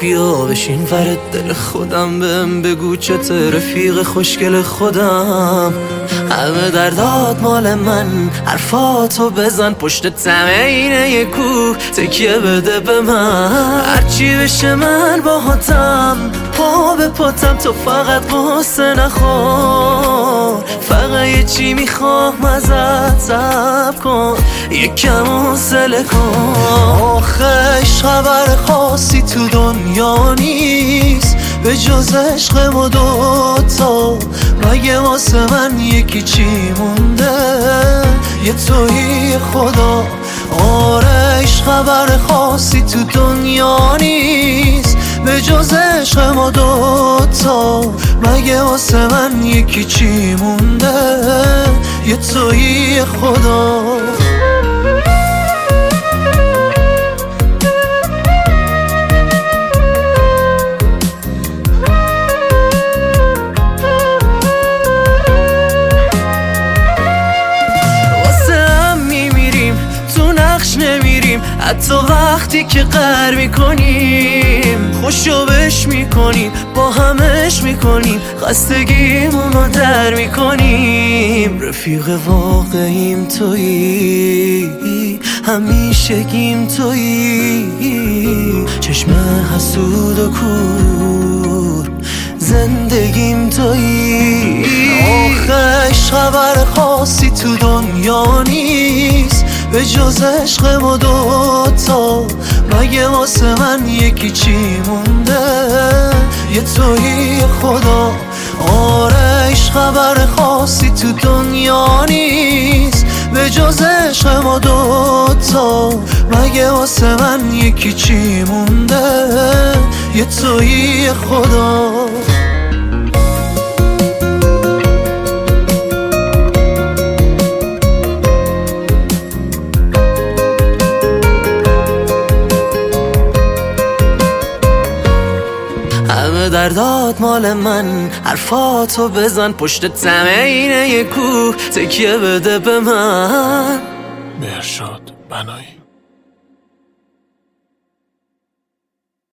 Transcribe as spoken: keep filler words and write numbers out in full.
بیا بشین ورد دل خودم، بهم بگو چته رفیق خوشگل خودم. همه دردات مال من، حرفاتو بزن پشت تمینه یه کوه، تکیه بده به من. هرچی بشه من باهاتم، پا به پاتم، تو فقط قصه نخور. فقط یه چی میخوام ازت، صبر کن یکم حوصله کن. آخش خبر خاصی تو دنیا نیست به جز عشق ما دوتا، مگه واسه من یکی چی مونده؟ یه تویی خدا. آرش خبر خاصی تو دنیا نیست به جز عشق ما دوتا، مگه واسه من یکی چی مونده؟ یه تویی خدا. حتی وقتی که قهر میکنیم، خوشو بش میکنیم، با همش میکنیم، خستگیمونو در میکنیم. رفیق واقعیم تویی، همیشگیم تویی، چشم حسود و کور، زندگیم تویی. آخش خبر خاصی تو دنیا نیست به جز عشق ما دوتا، مگه واسه من یکی چی مونده؟ یه تویی خدا. آرش خبر خاصی تو دنیا نیست به جز عشق ما دوتا، مگه واسه من یکی چی مونده؟ یه تویی خدا. همه دردات مال من، حرفاتو بزن پشت تمینه یه کوه، تکیه بده به من. مهرشاد بنایی.